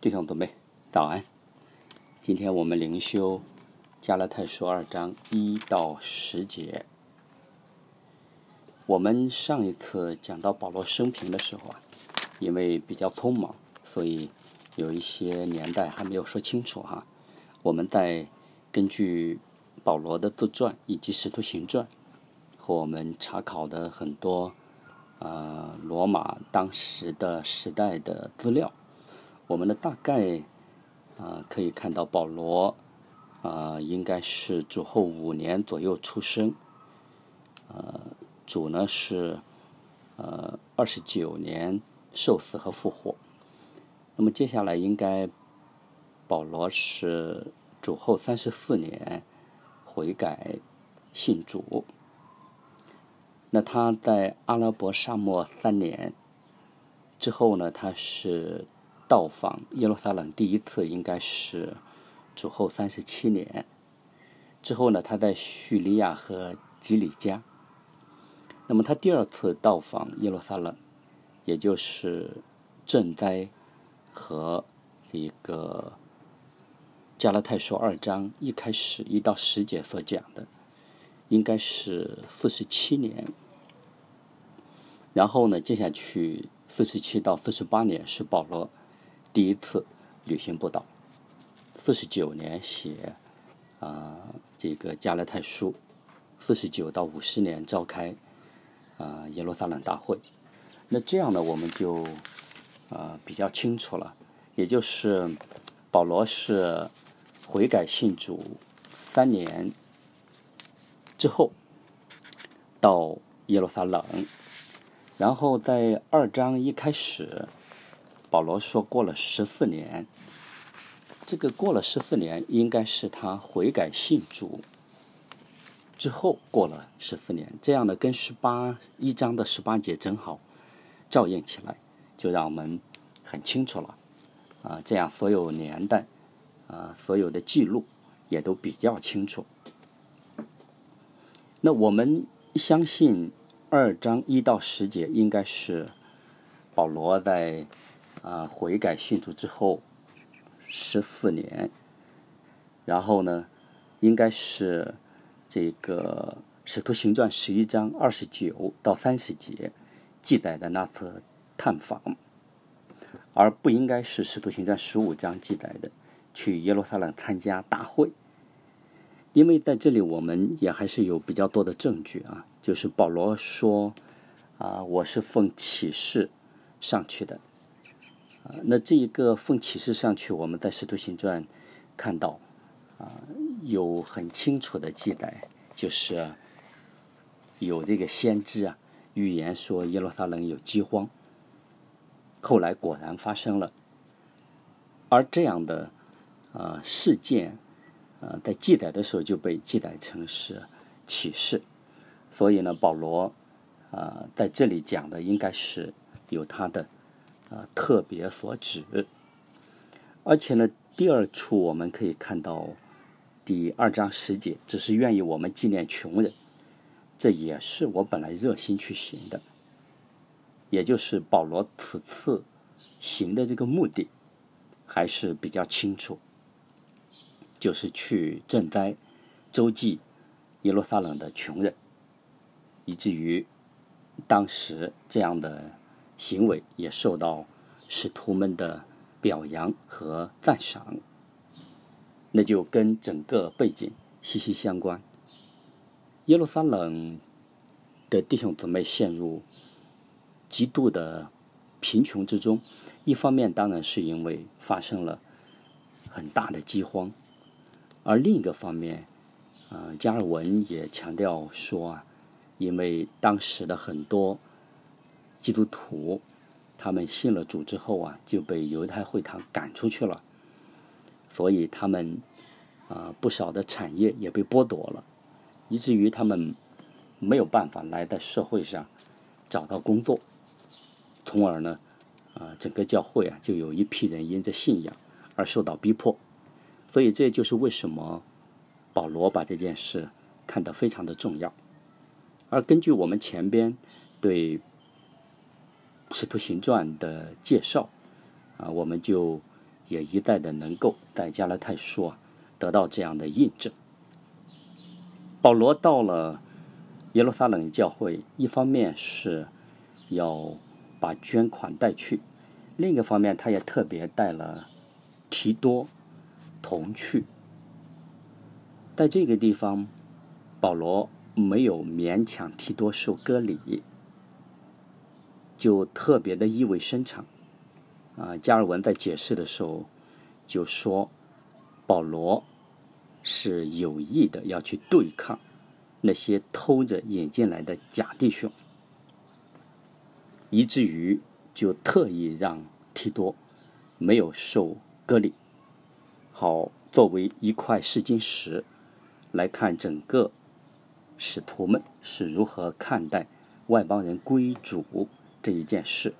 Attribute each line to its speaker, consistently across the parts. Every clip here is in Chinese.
Speaker 1: 弟兄姊妹，早安！今天我们灵修加拉太书2章1到10节。我们上一次讲到保罗生平的时候因为比较匆忙，所以有一些年代还没有说清楚我们在根据保罗的自传以及使徒行传和我们查考的很多罗马当时的时代的资料，我们的大概可以看到保罗应该是主后5年左右出生，主呢是29年受死和复活。那么接下来应该保罗是主后34年悔改信主。那他在阿拉伯沙漠3年之后呢，他是到访耶路撒冷第一次应该是主后37年，之后呢他在叙利亚和基里加。那么他第二次到访耶路撒冷，也就是赈灾和这个加拉太书2章一开始1到10节所讲的，应该是47年。然后呢接下去47到48年是保罗第一次旅行布道，49年写这个加拉太书，49到50年召开耶路撒冷大会。那这样呢我们就比较清楚了，也就是保罗是悔改信主3年之后到耶路撒冷，然后在2章一开始保罗说过了14年，这个过了14年应该是他悔改信主之后过了14年，这样呢跟1章的18节正好照应起来，就让我们很清楚了这样所有年代所有的记录也都比较清楚。那我们相信2章1到10节应该是保罗在悔改信主之后14年，然后呢应该是这个使徒行传11章29到30节记载的那次探访，而不应该是使徒行传15章记载的去耶路撒冷参加大会。因为在这里我们也还是有比较多的证据就是保罗说我是奉启示上去的。那这一个奉启示上去，我们在使徒行传看到有很清楚的记载，就是有这个先知预言说耶路撒冷有饥荒，后来果然发生了。而这样的事件在记载的时候就被记载成是启示，所以呢保罗在这里讲的应该是有他的特别所指。而且呢第二处我们可以看到第2章10节，只是愿意我们纪念穷人，这也是我本来热心去行的。也就是保罗此次行的这个目的还是比较清楚，就是去赈灾周济耶路撒冷的穷人，以至于当时这样的行为也受到使徒们的表扬和赞赏，那就跟整个背景息息相关。耶路撒冷的弟兄姊妹陷入极度的贫穷之中，一方面当然是因为发生了很大的饥荒，而另一个方面加尔文也强调说因为当时的很多基督徒他们信了主之后就被犹太会堂赶出去了，所以他们不少的产业也被剥夺了，以至于他们没有办法来在社会上找到工作，从而呢整个教会就有一批人因着信仰而受到逼迫。所以这就是为什么保罗把这件事看得非常的重要。而根据我们前边对使徒行传的介绍我们就也一再的能够在加拉太书得到这样的印证。保罗到了耶路撒冷教会，一方面是要把捐款带去，另一个方面他也特别带了提多同去。在这个地方，保罗没有勉强提多受割礼，就特别的意味深长。加尔文在解释的时候就说，保罗是有意的要去对抗那些偷着引进来的假弟兄，以至于就特意让提多没有受割礼，好作为一块试金石来看整个使徒们是如何看待外邦人归主这一件事。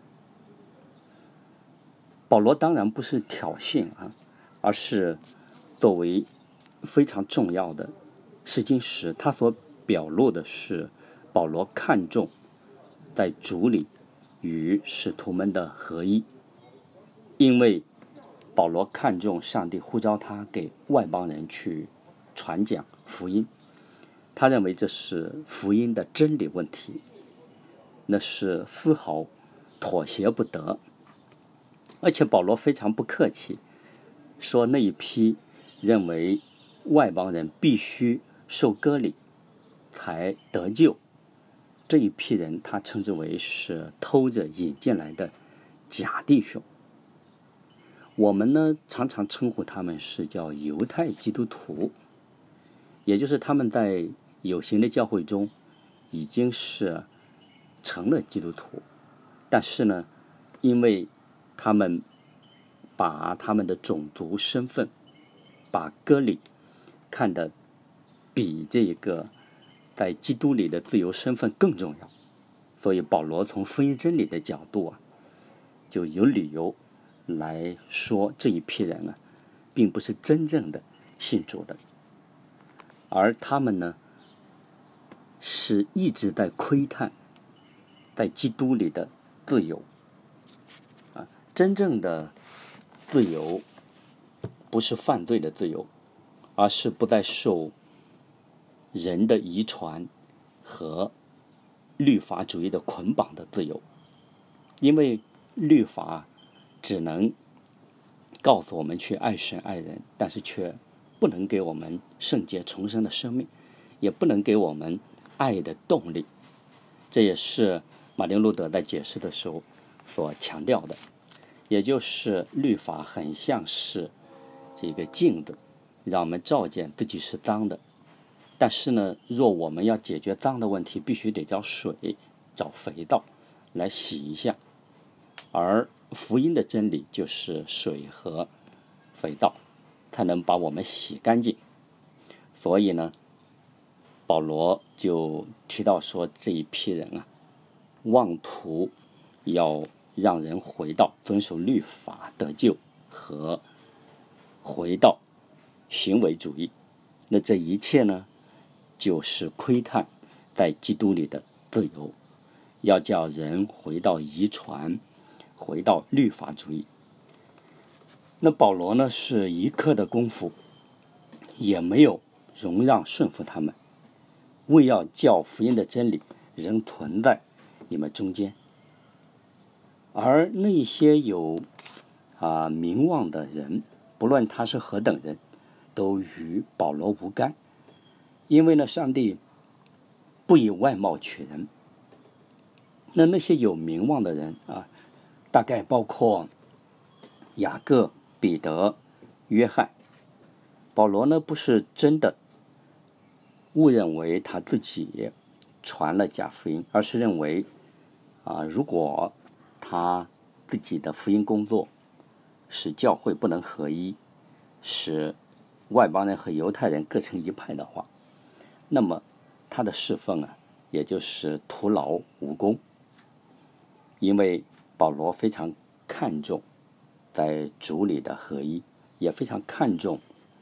Speaker 1: 保罗当然不是挑衅而是作为非常重要的试金石，他所表露的是保罗看重在主里与使徒们的合一。因为保罗看重上帝呼召他给外邦人去传讲福音，他认为这是福音的真理问题，那是丝毫妥协不得。而且保罗非常不客气，说那一批认为外邦人必须受割礼才得救，这一批人他称之为是偷着引进来的假弟兄。我们呢常常称呼他们是叫犹太基督徒，也就是他们在有形的教会中已经是成了基督徒，但是呢，因为他们把他们的种族身份，把割礼看得比这个在基督里的自由身份更重要，所以保罗从福音真理的角度就有理由来说这一批人并不是真正的信主的，而他们呢是一直在窥探在基督里的自由。真正的自由不是犯罪的自由，而是不再受人的遗传和律法主义的捆绑的自由。因为律法只能告诉我们去爱神爱人，但是却不能给我们圣洁重生的生命，也不能给我们爱的动力。这也是马丁路德在解释的时候所强调的，也就是律法很像是这个镜子，让我们照见自己是脏的，但是呢，若我们要解决脏的问题，必须得找水找肥皂来洗一下，而福音的真理就是水和肥皂才能把我们洗干净。所以呢，保罗就提到说，这一批人妄图要让人回到遵守律法得救和回到行为主义，那这一切呢就是窥探在基督里的自由，要叫人回到遗传，回到律法主义。那保罗呢是一刻的功夫也没有容让顺服他们，为要叫福音的真理仍存在你们中间。而那些有名望的人，不论他是何等人，都与保罗无干。因为呢，上帝不以外貌取人。那些有名望的人大概包括雅各、彼得、约翰。保罗呢不是真的误认为他自己传了假福音，而是认为如果他自己的福音工作使教会不能合一，使外邦人和犹太人各成一派的话，那么他的侍奉也就是徒劳无功。因为保罗非常看重在主里的合一，也非常看重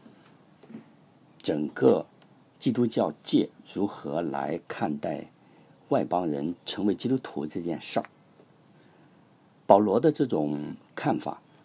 Speaker 1: 整个基督教界如何来看待外邦人成为基督徒这件事儿。保罗的这种看法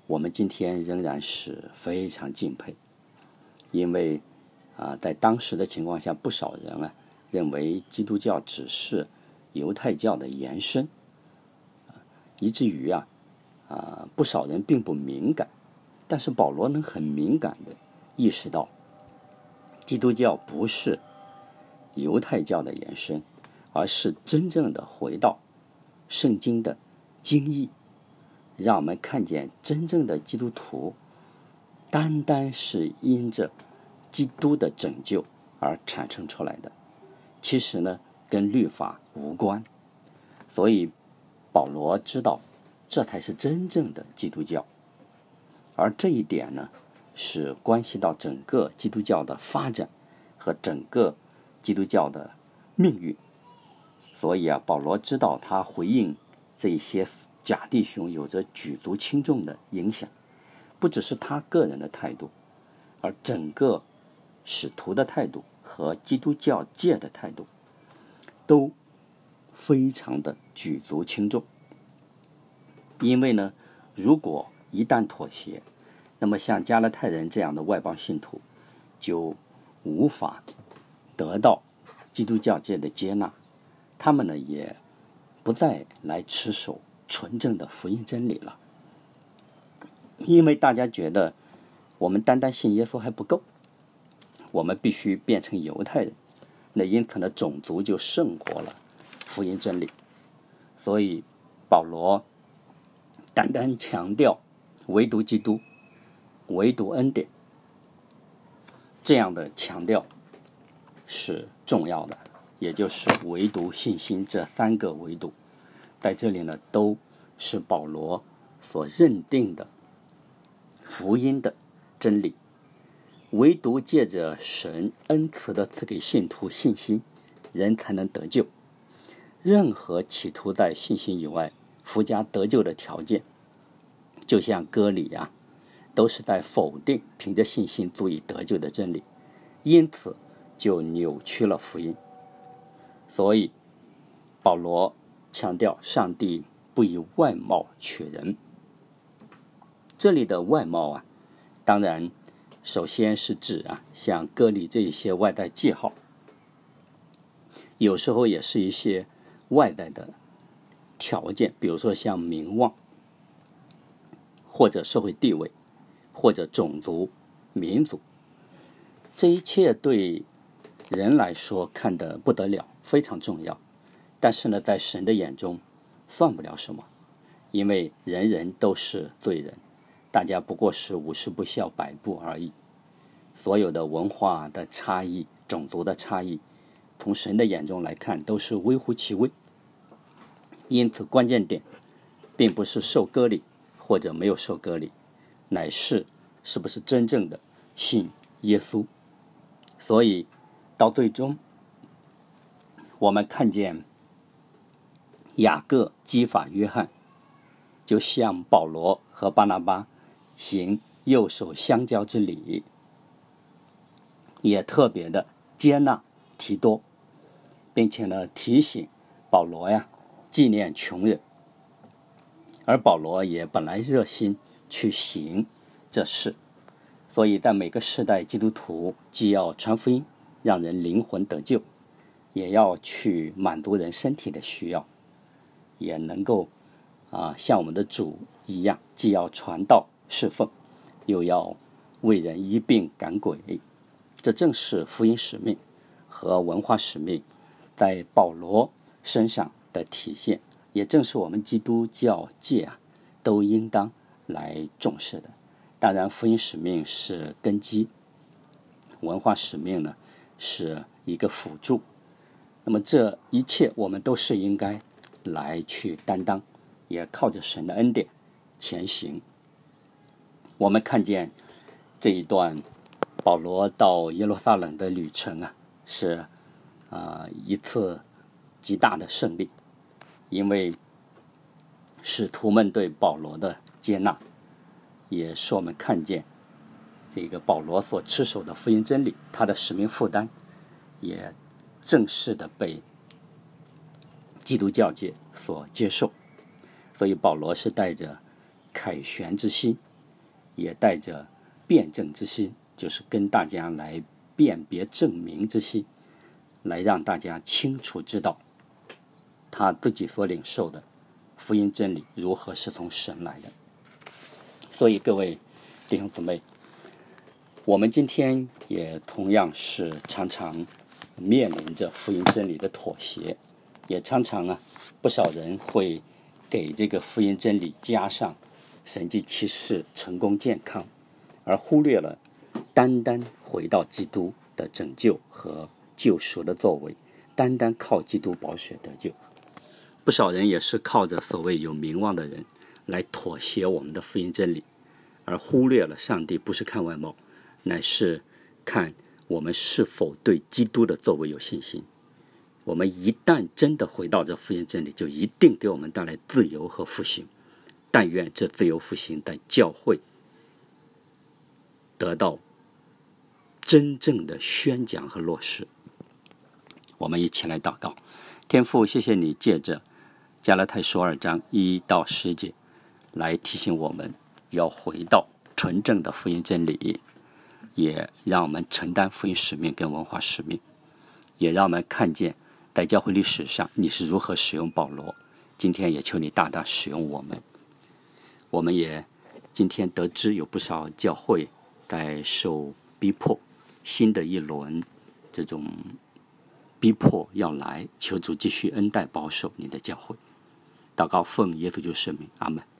Speaker 1: 我们今天仍然是非常敬佩，因为在当时的情况下，不少人认为基督教只是犹太教的延伸，以至于不少人并不敏感，但是保罗能很敏感地意识到，基督教不是犹太教的延伸，而是真正的回到圣经的经义，让我们看见真正的基督徒单单是因着基督的拯救而产生出来的，其实呢跟律法无关。所以保罗知道这才是真正的基督教，而这一点呢是关系到整个基督教的发展和整个基督教的命运。所以保罗知道他回应这些假弟兄有着举足轻重的影响，不只是他个人的态度，而整个使徒的态度和基督教界的态度都非常的举足轻重。因为呢，如果一旦妥协，那么像加拉太人这样的外邦信徒就无法得到基督教界的接纳，他们呢也不再来持守纯正的福音真理了。因为大家觉得我们单单信耶稣还不够，我们必须变成犹太人，那因此呢种族就胜过了福音真理。所以保罗单单强调唯独基督，唯独恩典，这样的强调是重要的，也就是唯独信心这三个维度，在这里呢都是保罗所认定的福音的真理。唯独借着神恩慈的赐给信徒信心，人才能得救。任何企图在信心以外附加得救的条件，就像割礼都是在否定凭着信心足以得救的真理，因此就扭曲了福音。所以保罗强调上帝不以外貌取人。这里的外貌当然首先是指像割礼这一些外在记号，有时候也是一些外在的条件，比如说像名望，或者社会地位，或者种族、民族，这一切对人来说看得不得了，非常重要。但是呢，在神的眼中算不了什么，因为人人都是罪人，大家不过是50不孝100步而已。所有的文化的差异、种族的差异，从神的眼中来看都是微乎其微。因此关键点并不是受割礼或者没有受割礼，乃是是不是真正的信耶稣。所以到最终我们看见雅各激发约翰，就向保罗和巴拿巴行右手相交之礼，也特别的接纳提多，并且呢提醒保罗纪念穷人。而保罗也本来热心去行这事，所以在每个世代基督徒既要传福音让人灵魂得救，也要去满足人身体的需要，也能够像我们的主一样，既要传道侍奉，又要为人医病赶鬼。这正是福音使命和文化使命在保罗身上的体现，也正是我们基督教界都应当来重视的。当然福音使命是根基，文化使命呢是一个辅助，那么这一切我们都是应该来去担当，也靠着神的恩典前行。我们看见这一段保罗到耶路撒冷的旅程是一次极大的胜利，因为使徒们对保罗的接纳，也使我们看见这个保罗所持守的福音真理，他的使命负担也正式的被基督教界所接受。所以保罗是带着凯旋之心也带着辩证之心，就是跟大家来辨别证明之心，来让大家清楚知道他自己所领受的福音真理如何是从神来的。所以各位弟兄姊妹，我们今天也同样是常常面临着福音真理的妥协，也常常不少人会给这个福音真理加上神迹奇事、成功健康，而忽略了单单回到基督的拯救和救赎的作为，单单靠基督宝血得救。不少人也是靠着所谓有名望的人来妥协我们的福音真理，而忽略了上帝不是看外貌，乃是看我们是否对基督的作为有信心。我们一旦真的回到这福音真理，就一定给我们带来自由和复兴。但愿这自由复兴在教会得到真正的宣讲和落实。我们一起来祷告。天父，谢谢你借着加拉太书2章1到10节来提醒我们要回到纯正的福音真理，也让我们承担福音使命跟文化使命，也让我们看见在教会历史上你是如何使用保罗。今天也求你大大使用我们。我们也今天得知有不少教会在受逼迫，新的一轮这种逼迫要来，求主继续恩待保守你的教会。祷告奉耶稣基督圣名，阿们。